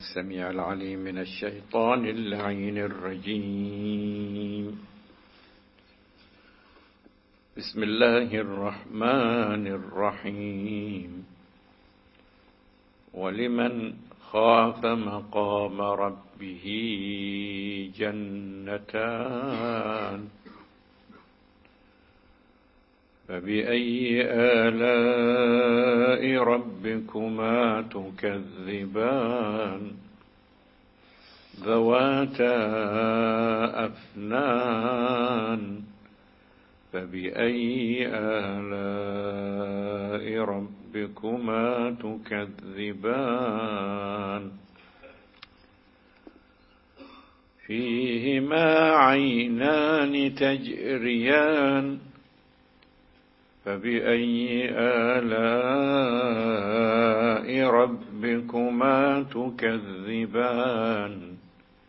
السميع العليم من الشيطان اللعين الرجيم. بسم الله الرحمن الرحيم. ولمن خاف مقام ربه جنتان فبأي آلاء ربكما تكذبان ذواتا أفنان فبأي آلاء ربكما تكذبان فيهما عينان تجريان فبأي آلاء ربكما تكذبان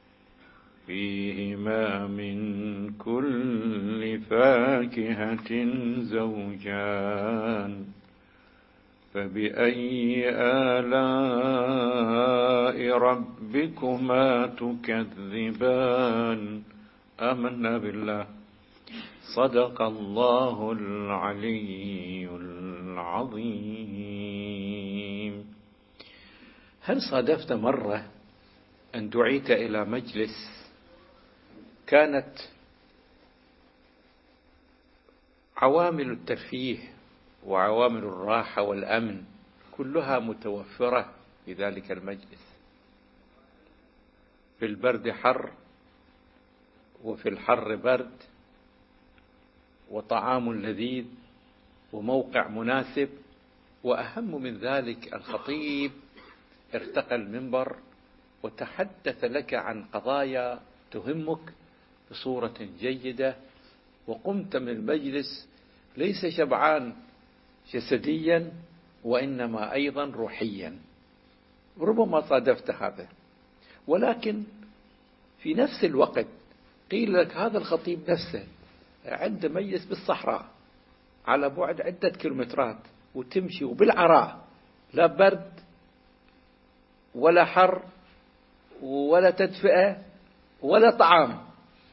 فيهما من كل فاكهة زوجان فبأي آلاء ربكما تكذبان. آمنا بالله. صدق الله العلي العظيم. هل صادفت مرة أن دعيت إلى مجلس كانت عوامل الترفيه وعوامل الراحة والأمن كلها متوفرة في ذلك المجلس؟ في البرد حر وفي الحر برد، وطعام لذيذ وموقع مناسب، وأهم من ذلك الخطيب ارتقى المنبر وتحدث لك عن قضايا تهمك بصورة جيدة، وقمت من المجلس ليس شبعان جسديا وإنما أيضا روحيا. ربما صادفت هذا، ولكن في نفس الوقت قيل لك هذا الخطيب نفسه عنده مجلس بالصحراء على بعد عدة كيلومترات، وتمشي وبالعراء، لا برد ولا حر ولا تدفئة ولا طعام.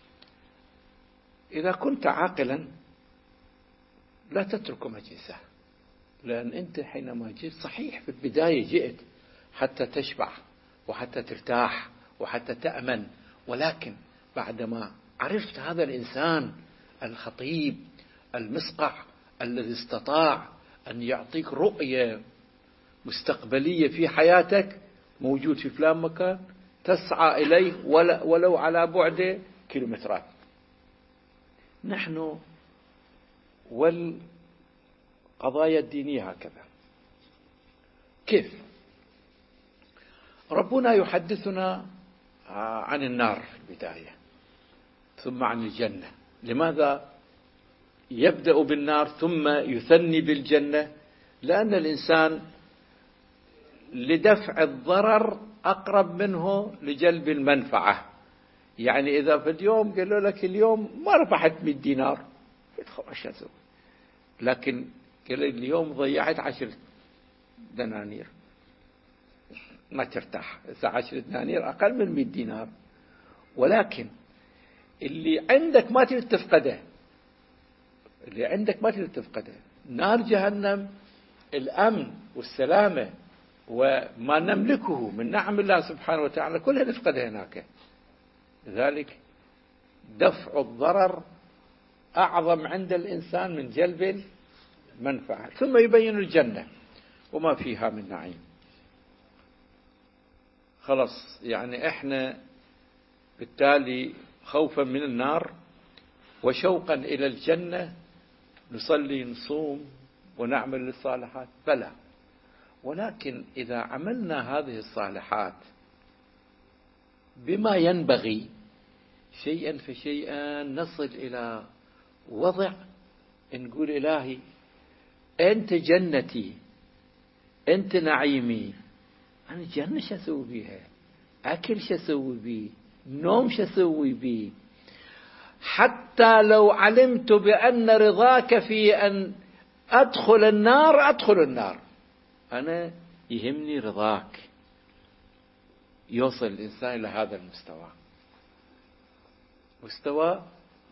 إذا كنت عاقلا لا تترك مجلسه، لأن أنت حينما جئت صحيح في البداية جئت حتى تشبع وحتى ترتاح وحتى تأمن، ولكن بعدما عرفت هذا الإنسان الخطيب المصقع الذي استطاع أن يعطيك رؤية مستقبلية في حياتك، موجود في فلان مكان تسعى إليه ولو على بعد كيلومترات. نحن والقضايا الدينية هكذا. كيف؟ ربنا يحدثنا عن النار في البداية ثم عن الجنة. لماذا يبدأ بالنار ثم يثني بالجنة؟ لأن الإنسان لدفع الضرر أقرب منه لجلب المنفعة. يعني إذا في اليوم قالوا لك اليوم ما ربحت 100 دينار، لكن قال اليوم ضيعت 10 دنانير، ما ترتاح. 10 دنانير أقل من 100 دينار، ولكن اللي عندك ما تريد تفقده، اللي عندك ما تريد تفقده نار جهنم، الأمن والسلامة وما نملكه من نعم الله سبحانه وتعالى كلها نفقدها هناك. لذلك دفع الضرر أعظم عند الإنسان من جلب المنفعة. ثم يبين الجنة وما فيها من نعيم. خلاص، يعني احنا بالتالي خوفا من النار وشوقا إلى الجنة نصلي نصوم ونعمل الصالحات، بلى، ولكن إذا عملنا هذه الصالحات بما ينبغي شيئا فشيئا نصل إلى وضع نقول إلهي أنت جنتي، أنت نعيمي، أنا الجنة شو أسوي بيها؟ أكل شو أسوي بيه؟ نوم شو أسوي بيه؟ حتى لو علمت بأن رضاك في أن أدخل النار أدخل النار، أنا يهمني رضاك، يوصل الإنسان إلى هذا المستوى، مستوى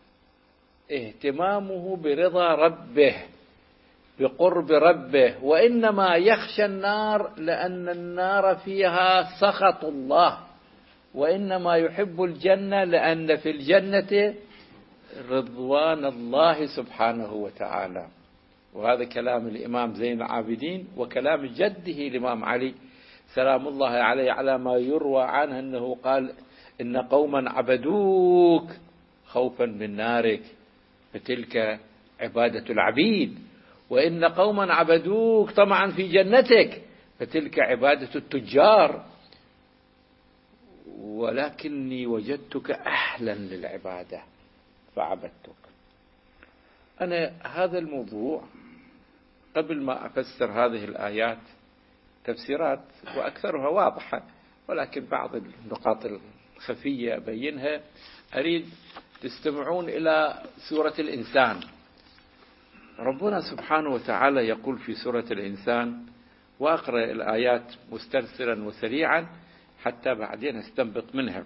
اهتمامه برضا ربه، بقرب ربه. وإنما يخشى النار لأن النار فيها سخط الله، وإنما يحب الجنة لأن في الجنة رضوان الله سبحانه وتعالى. وهذا كلام الإمام زين العابدين وكلام جده الإمام علي سلام الله عليه، على ما يروى عنه أنه قال: إن قوما عبدوك خوفا من نارك فتلك عبادة العبيد، وإن قوما عبدوك طمعا في جنتك فتلك عبادة التجار، ولكني وجدتك أهلا للعبادة فعبدتك. أنا هذا الموضوع قبل ما أفسر هذه الآيات تفسيرات وأكثرها واضحة، ولكن بعض النقاط الخفية أبينها. أريد تستمعون إلى سورة الإنسان. ربنا سبحانه وتعالى يقول في سورة الإنسان، وأقرأ الآيات مسترسلا وسريعا حتى بعدين استنبط منها: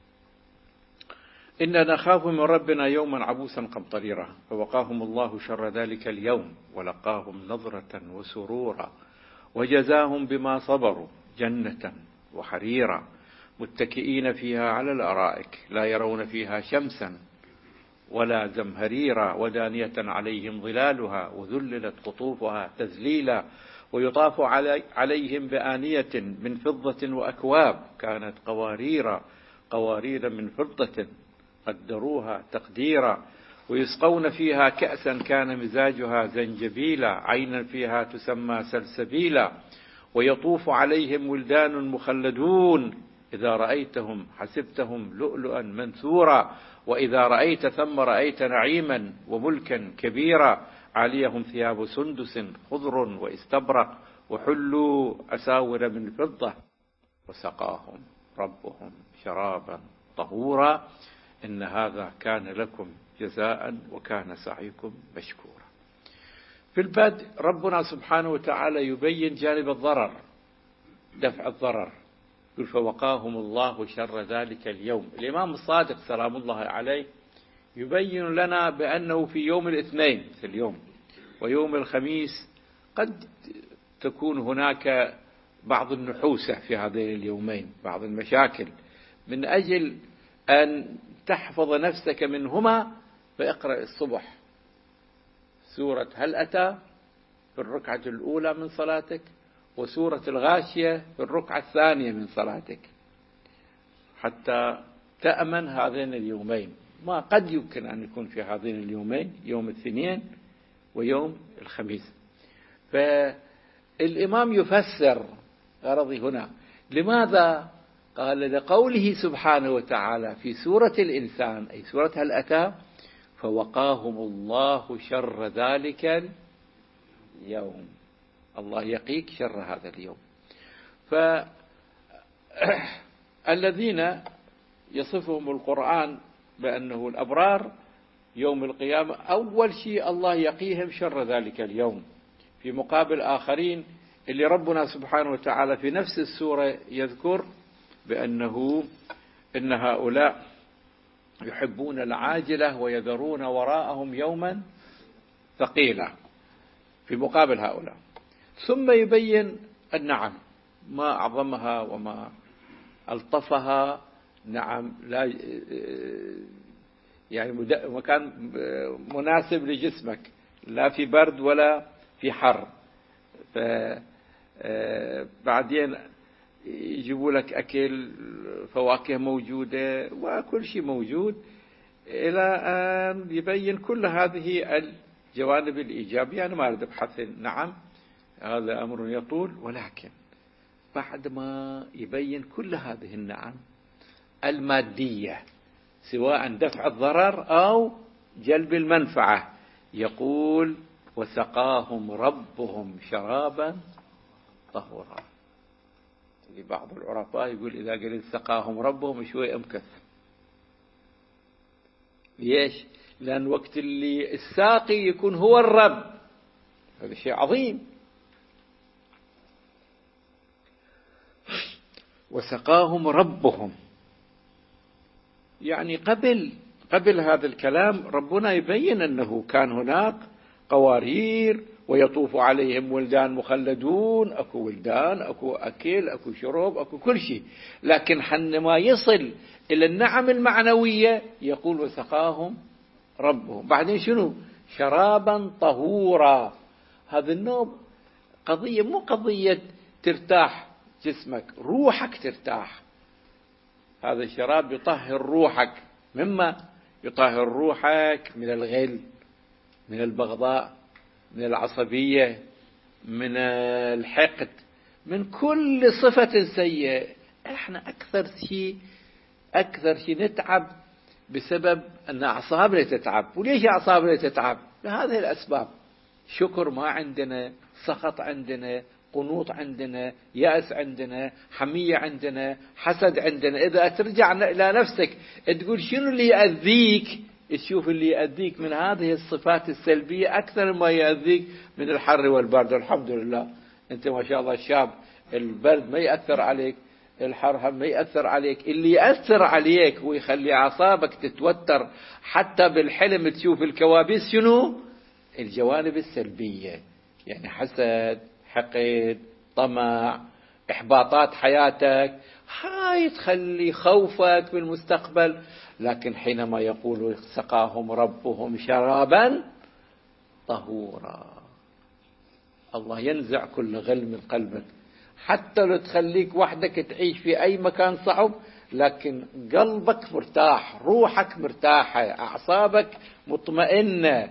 إنا نخاف من ربنا يوما عبوسا قمطريرا فوقاهم الله شر ذلك اليوم ولقاهم نظرة وسرورا وجزاهم بما صبروا جنة وحريرا متكئين فيها على الأرائك لا يرون فيها شمسا ولا زمهريرا ودانية عليهم ظلالها وذللت قطوفها تذليلا ويطاف عليهم بآنية من فضة وأكواب كانت قوارير من فضة قدروها تقديرا ويسقون فيها كأسا كان مزاجها زنجبيلا عينا فيها تسمى سلسبيلا ويطوف عليهم ولدان مخلدون إذا رأيتهم حسبتهم لؤلؤا منثورا وإذا رأيت ثم رأيت نعيما وملكا كبيرا عليهم ثياب سندس خضر واستبرق وحلوا أساور من فضة وسقاهم ربهم شرابا طهورا إن هذا كان لكم جزاء وكان سعيكم مشكورا. في البدء ربنا سبحانه وتعالى يبين جانب الضرر، دفع الضرر، يقول فوقاهم الله شر ذلك اليوم. الإمام الصادق سلام الله عليه يبين لنا بأنه في يوم الاثنين في اليوم ويوم الخميس قد تكون هناك بعض النحوسة في هذين اليومين، بعض المشاكل، من أجل أن تحفظ نفسك منهما فاقرأ الصبح سورة هل أتى في الركعة الأولى من صلاتك وسورة الغاشية في الركعة الثانية من صلاتك حتى تأمن هذين اليومين. ما قد يمكن أن يكون في هذين اليومين يوم الاثنين ويوم الخميس. فالإمام يفسر غرضي هنا لماذا قال لقوله سبحانه وتعالى في سورة الإنسان أي سورة هل أتى فوقاهم الله شر ذلك اليوم، الله يقيك شر هذا اليوم. فالذين يصفهم القرآن بأنه الأبرار يوم القيامة أول شيء الله يقيهم شر ذلك اليوم، في مقابل آخرين اللي ربنا سبحانه وتعالى في نفس السورة يذكر بأنه إن هؤلاء يحبون العاجلة ويذرون وراءهم يوما ثقيلا في مقابل هؤلاء. ثم يبين النعم ما أعظمها وما ألطفها، نعم لا يعني مكان مناسب لجسمك لا في برد ولا في حر. بعدين يجيبوا لك أكل فواكه موجودة وكل شيء موجود إلى أن يبين كل هذه الجوانب الإيجابية. أنا ما أريد أبحث نعم هذا أمر يطول، ولكن بعد ما يبين كل هذه النعم المادية سواء دفع الضرر أو جلب المنفعة يقول وسقاهم ربهم شرابا طهورا. بعض العرفاء يقول إذا قلت سقاهم ربهم شوي أمكث. ليش؟ لأن وقت اللي الساقي يكون هو الرب، هذا شيء عظيم. وسقاهم ربهم. يعني قبل هذا الكلام ربنا يبين أنه كان هناك قوارير ويطوف عليهم ولدان مخلدون، أكو ولدان، أكو أكل، أكو شرب، أكو كل شيء. لكن حينما يصل إلى النعم المعنوية يقول وسقاهم ربهم. بعدين شنو؟ شرابا طهورا. هذا النوم قضية، مو قضية ترتاح جسمك، روحك ترتاح. هذا الشراب يطهر روحك. مما يطهر روحك من الغل، من البغضاء، من العصبية، من الحقد، من كل صفة سيئة. احنا أكثر شيء نتعب بسبب أن أعصابنا تتعب. وليش أعصابنا تتعب؟ لهذه الأسباب. شكر ما عندنا، سخط عندنا، قنوط عندنا، يأس عندنا، حمية عندنا، حسد عندنا. إذا ترجع إلى نفسك تقول شنو اللي يأذيك، تشوف اللي يأذيك من هذه الصفات السلبية أكثر ما يأذيك من الحر والبرد. الحمد لله أنت ما شاء الله شاب، البرد ما يأثر عليك، الحر هم ما يأثر عليك. اللي يأثر عليك ويخلي أعصابك تتوتر حتى بالحلم تشوف الكوابيس شنو؟ الجوانب السلبية، يعني حسد، حقد، طمع، إحباطات حياتك، هاي تخلي خوفك بالمستقبل. لكن حينما يقول سقاهم ربهم شرابا طهورا، الله ينزع كل غل من قلبك. حتى لو تخليك وحدك تعيش في أي مكان صعب، لكن قلبك مرتاح، روحك مرتاحة، أعصابك مطمئنة.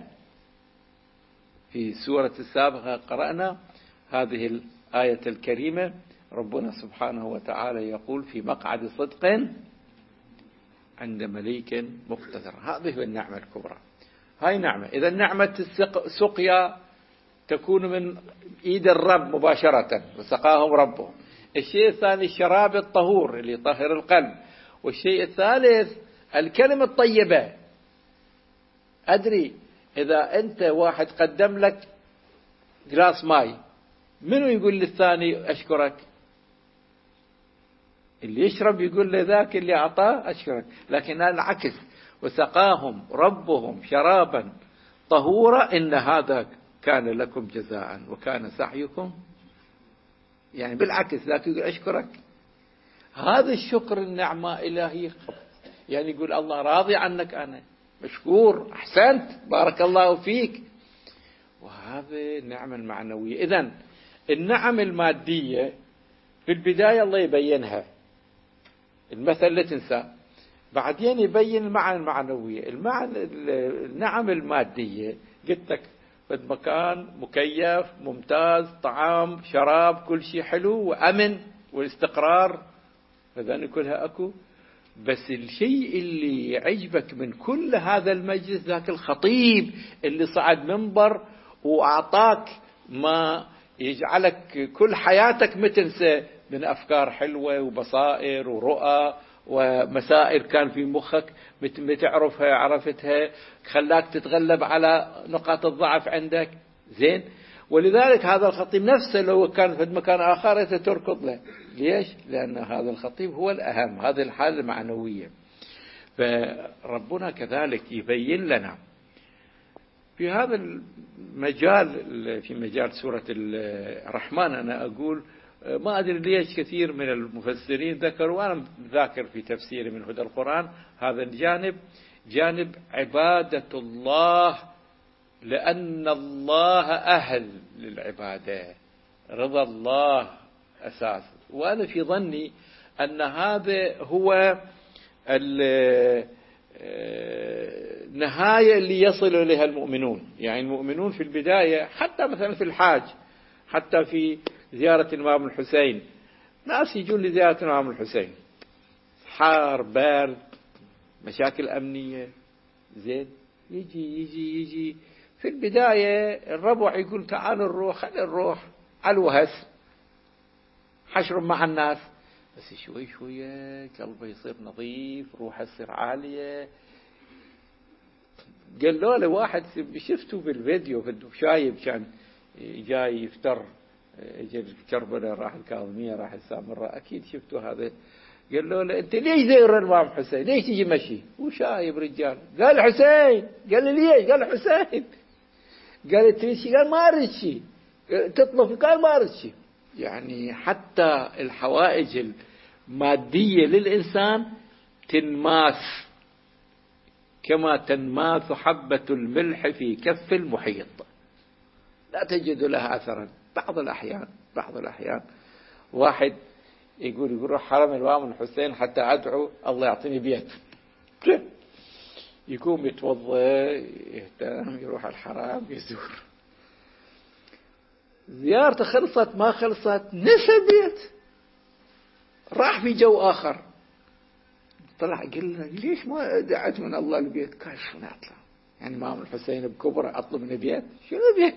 في سورة السابقة قرأنا هذه الآية الكريمة، ربنا سبحانه وتعالى يقول في مقعد صدق عند مليك مقتدر. هذه هي النعمة الكبرى. هاي نعمة. إذا نعمة السقيا تكون من إيد الرب مباشرة، وسقاهم ربهم. الشيء الثاني الشراب الطهور اللي يطهر القلب. والشيء الثالث الكلمة الطيبة. أدري إذا أنت واحد قدم لك جلاس ماي، منو يقول للثاني أشكرك؟ اللي يشرب يقول لذاك اللي أعطاه أشكرك. لكن العكس، وسقاهم ربهم شرابا طهورا إن هذا كان لكم جزاء وكان سعيكم، يعني بالعكس، لا تقول أشكرك. هذا الشكر النعمة إلهية، يعني يقول الله راضي عنك، أنا مشكور، أحسنت، بارك الله فيك. وهذا النعمة المعنوية. إذن النعم المادية في البداية الله يبينها، المثل لا تنسى، بعدين يبين المعنى المعنوية. النعم المادية قلت لك في مكان مكيف ممتاز، طعام شراب كل شيء حلو وأمن والاستقرار، فذلك كلها أكو. بس الشيء اللي يعجبك من كل هذا المجلس ذاك الخطيب اللي صعد منبر وأعطاك ما يجعلك كل حياتك ما تنسى من أفكار حلوة وبصائر ورؤى ومسائل كان في مخك بتعرفها، عرفتها، خلاك تتغلب على نقاط الضعف عندك. زين. ولذلك هذا الخطيب نفسه لو كان في مكان آخر تركض له. ليش؟ لأن هذا الخطيب هو الأهم، هذه الحالة المعنوية. فربنا كذلك يبين لنا في هذا المجال، في مجال سورة الرحمن. أنا أقول ما أدري ليش كثير من المفسرين ذكروا، وأنا ذاكر في تفسيري من هدى القرآن هذا الجانب، جانب عبادة الله، لأن الله أهل للعبادة، رضا الله أساس. وأنا في ظني أن هذا هو النهاية اللي يصل إليها المؤمنون. يعني المؤمنون في البداية، حتى مثلا في الحاج، حتى في زيارة الإمام الحسين، ناس يجون لزيارة الإمام الحسين، حار، بارد، مشاكل أمنية. زين. يجي في البداية الربع يقول تعالوا نروح، خلينا نروح على الوهس، حشر مع الناس. بس شوي شوية قلبه يصير نظيف، روحه تصير عالية. قالوا له واحد شفته بالفيديو، شايب كان جاي يفتر اجى كربلاء راح الكاظمية راح السامرة، أكيد شفتوا هذا. قال له أنت ليش زير الإمام حسين؟ ليش تجي مشي وشايب رجال؟ قال حسين. قال لي ليش؟ قال حسين. قال تريد شيء؟ قال ما أريد شيء. تطلب؟ قال ما أريد شيء. يعني حتى الحوائج المادية للإنسان تنماس كما تنماس حبة الملح في كف المحيط، لا تجد لها أثرا. بعض الأحيان واحد يقول روح حرم الإمام الحسين حتى أدعو الله يعطيني بيت، يقوم يتوضأ يهتم يروح الحرم يزور. زيارته خلصت ما خلصت نسى البيت، راح في جو آخر. طلع قلنا ليش ما دعت من الله البيت؟ قال شو نطلع يعني الإمام الحسين بكبره أطلب منه بيت؟ شنو بيت؟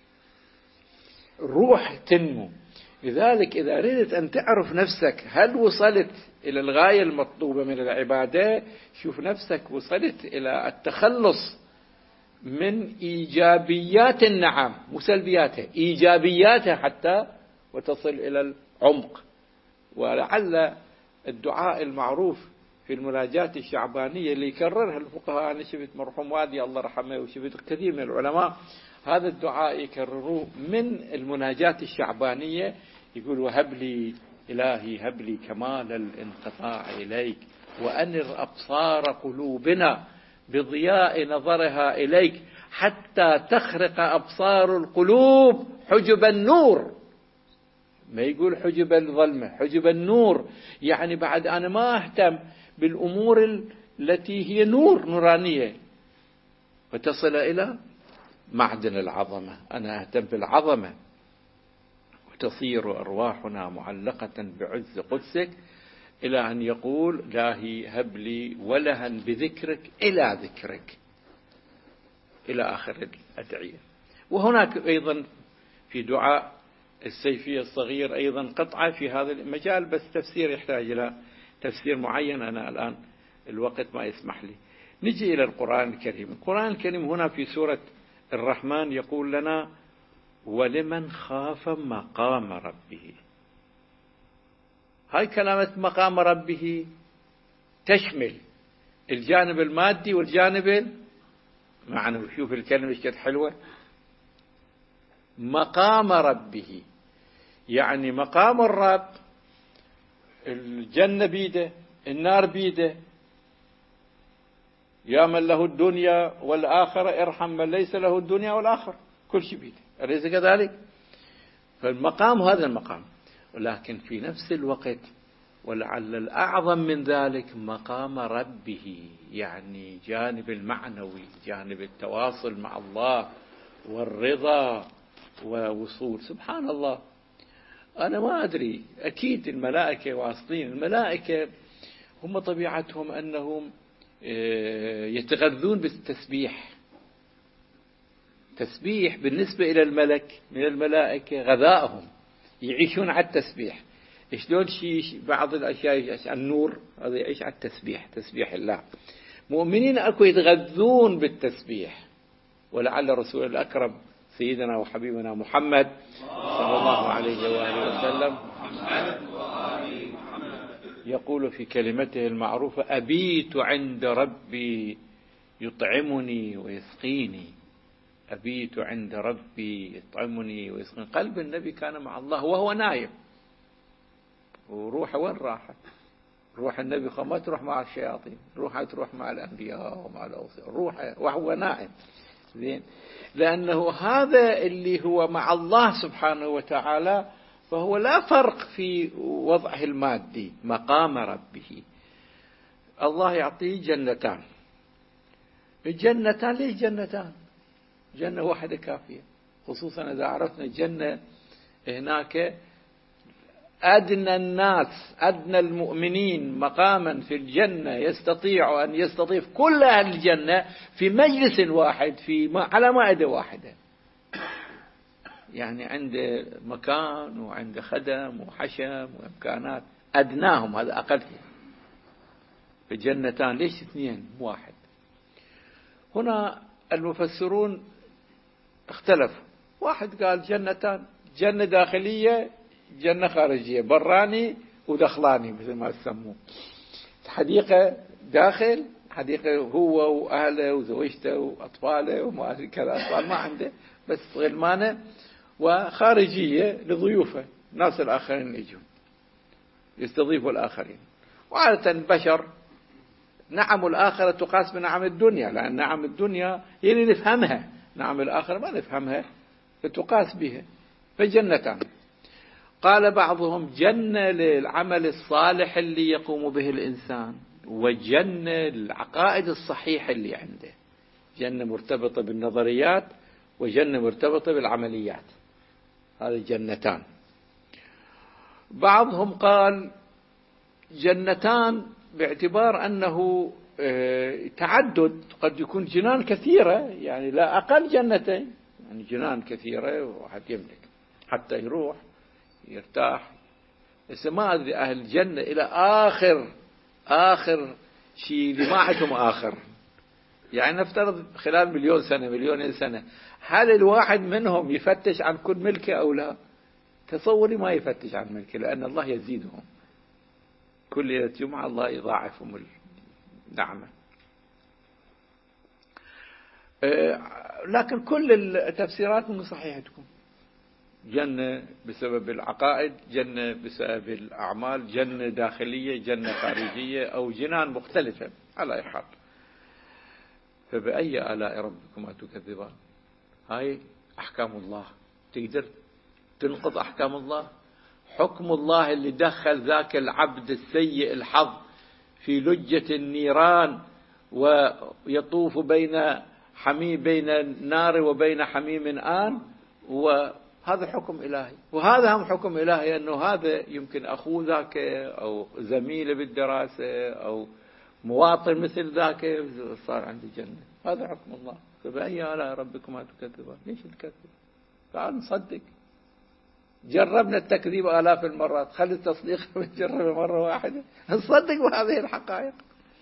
الروح تنمو. لذلك إذا أردت أن تعرف نفسك هل وصلت إلى الغاية المطلوبة من العبادة، شوف نفسك وصلت إلى التخلص من إيجابيات النعم وسلبياتها، إيجابياتها حتى وتصل إلى العمق. ولعل الدعاء المعروف في المناجاة الشعبانية اللي يكررها الفقهاء، أنا شفت مرحوم وادي الله رحمه وشفت كثير من العلماء هذا الدعاء يكرروه من المناجاة الشعبانية، يقول وهب لي إلهي هب لي كمال الانقطاع إليك وأنر أبصار قلوبنا بضياء نظرها إليك حتى تخرق أبصار القلوب حجب النور. ما يقول حجب الظلمة، حجب النور، يعني بعد أنا ما أهتم بالأمور التي هي نورانية وتصل إلى معدن العظمة، أنا أهتم بالعظمة. وتصير أرواحنا معلقة بعز قدسك إلى أن يقول إلهي هب لي ولها بذكرك إلى ذكرك، إلى آخر الأدعية. وهناك أيضا في دعاء السيفي الصغير أيضا قطعة في هذا المجال، بس تفسير يحتاج إلى تفسير معين، أنا الآن الوقت ما يسمح لي. نجي إلى القرآن الكريم. القرآن الكريم هنا في سورة الرحمن يقول لنا ولمن خاف مقام ربه. هاي كلمة مقام ربه تشمل الجانب المادي والجانب المعنوي. شوف الكلمة ايش قد حلوة، مقام ربه، يعني مقام الرب، الجنة بيده النار بيده، يا من له الدنيا والآخرة ارحم من ليس له الدنيا والآخرة، كل شيء بيده، أليس كذلك؟ فالمقام هذا المقام. ولكن في نفس الوقت ولعل الأعظم من ذلك مقام ربه، يعني جانب المعنوي، جانب التواصل مع الله والرضا ووصول. سبحان الله، أنا ما أدري، أكيد الملائكة واصلين. الملائكة هم طبيعتهم أنهم يتغذون بالتسبيح. تسبيح بالنسبة إلى الملك من الملائكة غذائهم، يعيشون على التسبيح. شلون شيء بعض الأشياء يعيش على النور، هذا يعيش على التسبيح، تسبيح الله. مؤمنين أكو يتغذون بالتسبيح. ولعل الرسول الأكرم سيدنا وحبيبنا محمد صلى الله عليه وآله وسلم يقول في كلمته المعروفة أبيت عند ربي يطعمني ويسقيني. أبيت عند ربي يطعمني ويسقيني. قلب النبي كان مع الله وهو نايم، وروحه وين راحت؟ روح النبي ما تروح مع الشياطين، روحه تروح مع الأنبياء ومع الأوصياء، روحه وهو نائم. زين، لأنه هذا اللي هو مع الله سبحانه وتعالى، فهو لا فرق في وضعه المادي. مقام ربه، الله يعطيه جنتان. الجنتان ليش جنتان؟ جنة واحدة كافية، خصوصا إذا عرفنا الجنة هناك أدنى الناس، أدنى المؤمنين مقاما في الجنة يستطيع أن يستضيف كل أهل الجنة في مجلس واحد، على مائدة واحدة. يعني عنده مكان وعنده خدم وحشم وإمكانات، أدناهم هذا أقل. في الجنتان ليش اثنين مو واحد؟ هنا المفسرون اختلفوا. واحد قال جنتان جنة داخلية جنة خارجية، براني ودخلاني مثل ما يسموه. حديقة داخل، حديقة هو وأهله وزوجته وأطفاله وما أدري كذا، أطفال ما عنده بس غلمانة، وخارجية لضيوفه، الناس الآخرين يجون يستضيفوا الآخرين. وعادة البشر نعم الآخرة تقاس بنعم الدنيا، لأن نعم الدنيا يعني نفهمها، نعم الآخرة ما نفهمها فتقاس بها. فجنتان، قال بعضهم جنة للعمل الصالح اللي يقوم به الإنسان، وجنة للعقائد الصحيحة اللي عنده، جنة مرتبطة بالنظريات وجنة مرتبطة بالعمليات، هذه جنتان. بعضهم قال جنتان باعتبار أنه تعدد، قد يكون جنان كثيرة، يعني لا أقل جنتين، يعني جنان كثيرة وواحد يملك حتى يروح يرتاح. بس ما أدري أهل الجنة إلى آخر شيء اللي ما عندهم آخر، يعني نفترض خلال 1,000,000 سنة 2,000,000 سنة، هل الواحد منهم يفتش عن كل ملكه أو لا؟ تصوري ما يفتش عن ملكه، لأن الله يزيدهم كل ليلة جمعة، الله يضاعفهم النعمة. لكن كل التفسيرات من صحيحة تكون جنة بسبب العقائد، جنة بسبب الأعمال، جنة داخلية، جنة خارجية، أو جنان مختلفة على أي حال. فبأي آلاء ربكما تكذبان؟ هاي أحكام الله، تقدر تنقض أحكام الله؟ حكم الله اللي دخل ذاك العبد السيء الحظ في لجة النيران ويطوف بين النار وبين حميم آن، وهذا حكم إلهي. وهذا هم حكم إلهي، أنه هذا يمكن أخوه ذاك أو زميله بالدراسة أو مواطن مثل ذاك صار عنده جنة. هذا حكم الله. فبأي آلاء ربكما تكذبان؟ ليش الكذب؟ تعال نصدق. جربنا التكذيب آلاف المرات، خلي التصديق نجربه مرة واحدة، نصدق بهذه الحقائق.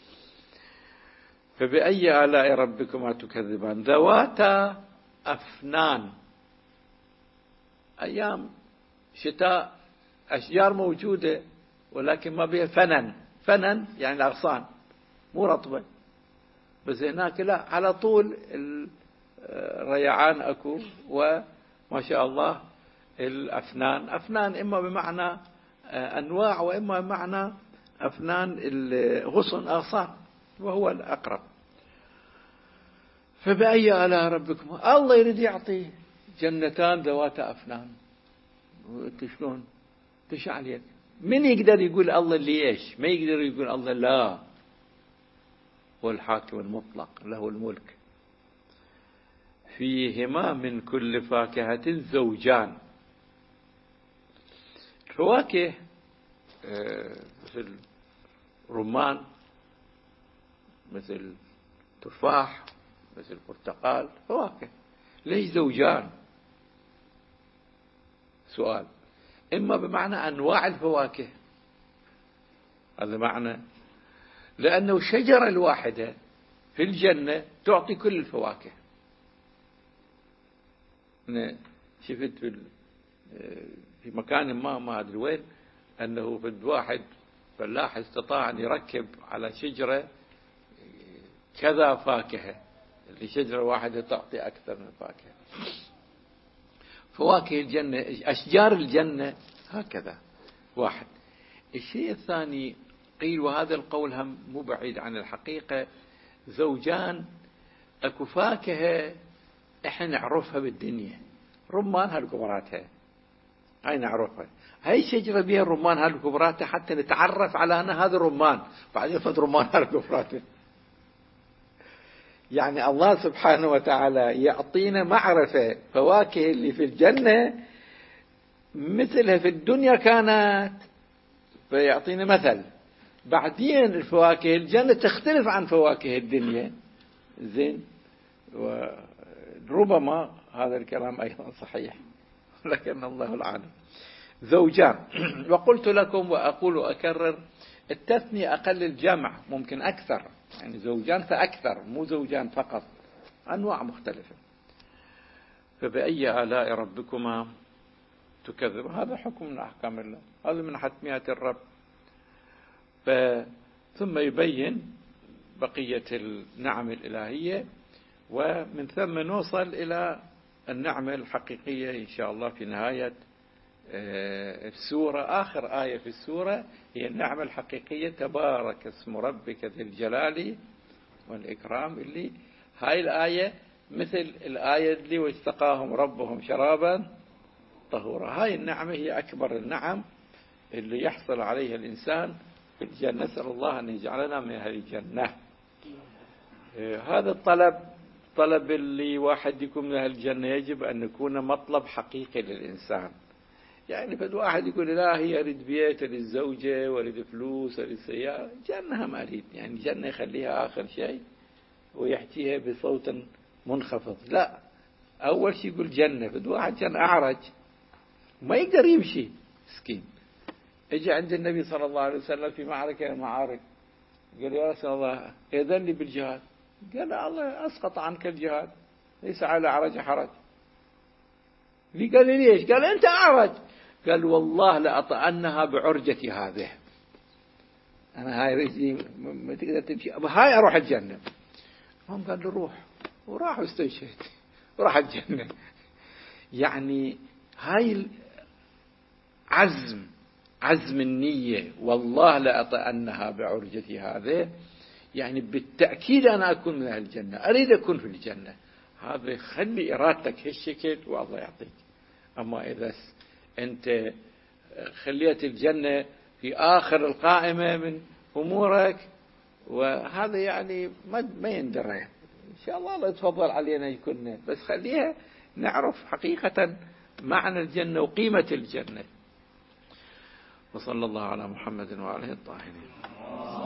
فبأي آلاء ربكما تكذبان؟ ذواتا أفنان. أيام شتاء أشجار موجودة ولكن ما بها فنن يعني الأغصان مو رطبة، بس هناك لا، على طول الريعان أكو، وما شاء الله الأفنان. أفنان إما بمعنى أنواع وإما بمعنى أفنان الغصن أغصان، وهو الأقرب. فبأي آلاء ربكم؟ الله يريد يعطي جنتان ذوات أفنان، شلون تشعل؟ من يقدر يقول الله اللي إيش؟ ما يقدر يقول الله لا، هو الحاكم المطلق له الملك. فيهما من كل فاكهة زوجان. فواكه مثل رمان، مثل تفاح، مثل برتقال، فواكه. ليش زوجان؟ سؤال. إما بمعنى أنواع الفواكه، هذا معنى، لأنه الشجرة الواحدة في الجنة تعطي كل الفواكه. أنا شفت في مكان ما أدري وين، أنه في واحد فلاح استطاع أن يركب على شجرة كذا فاكهة، اللي شجرة واحدة تعطي أكثر من فاكهة. فواكه الجنة، أشجار الجنة هكذا واحد. الشيء الثاني قيل، وهذا القول هم مو بعيد عن الحقيقة، زوجان. أكو فاكهة إحنا نعرفها بالدنيا، رمان هالكبراتها هاي نعرفها، هاي شجرة بها الرمان هالكبراتها حتى نتعرف على أن هذا الرمان، بعدين فد رمان هالكبراتها. يعني الله سبحانه وتعالى يعطينا معرفة فواكه اللي في الجنة مثلها في الدنيا كانت، فيعطينا مثل. بعدين الفواكه الجنة تختلف عن فواكه الدنيا، زين، وربما هذا الكلام أيضا صحيح، لكن الله العالم. زوجان. وقلت لكم وأقول وأكرر، التثنية أقل الجمع، ممكن أكثر، يعني زوجان فأكثر، مو زوجان فقط، أنواع مختلفة. فبأي آلاء ربكما تكذب. هذا حكم من أحكام الله، هذا من حتميات الرب. ثم يبين بقية النعم الإلهية، ومن ثم نوصل إلى النعمة الحقيقية إن شاء الله في نهاية السورة. آخر آية في السورة هي النعمة الحقيقية، تبارك اسم ربك ذي الجلال والإكرام، اللي هاي الآية مثل الآية اللي واستقاهم ربهم شرابا طهورا. هاي النعمة هي أكبر النعم اللي يحصل عليها الإنسان في الجنة. نسأل الله أن يجعلنا من أهل الجنة. هذا طلب اللي واحد يكون من أهل الجنة يجب أن يكون مطلب حقيقي للإنسان. يعني فد واحد يقول لا هي أريد بيت، أريد زوجة، وأريد فلوس، أريد سيارة، جنة ما أريد. يعني الجنة يخليها آخر شيء ويحكيها بصوت منخفض. لا، أول شيء يقول جنة. فد واحد كان أعرج ما يقدر يمشي مسكين، اجى عند النبي صلى الله عليه وسلم في معركة من المعارك، قال يا رسول الله إذن لي بالجهاد. قال الله أسقط عنك الجهاد، ليس على أعرج حرج. قال لي ليش؟ قال أنت أعرج. قال والله لأطأنها بعرجتي هذه، أنا هاي رجلي ما تقدر تمشي، هاي أروح الجنة. هم قال له روح، وراح واستشهد وراح الجنة. يعني هاي عزم النية، والله لأطأنها بعرجتي هذه، يعني بالتأكيد أنا أكون من أهل الجنة، أريد أكون في الجنة. هذا خلي إرادتك هالشكل والله يعطيك. أما إذا أنت خليت الجنة في آخر القائمة من أمورك، وهذا يعني ما يندرى. إن شاء الله يتفضل علينا يكون، بس خليها نعرف حقيقة معنى الجنة وقيمة الجنة. وصلى الله على محمد وعلى آله الطاهرين.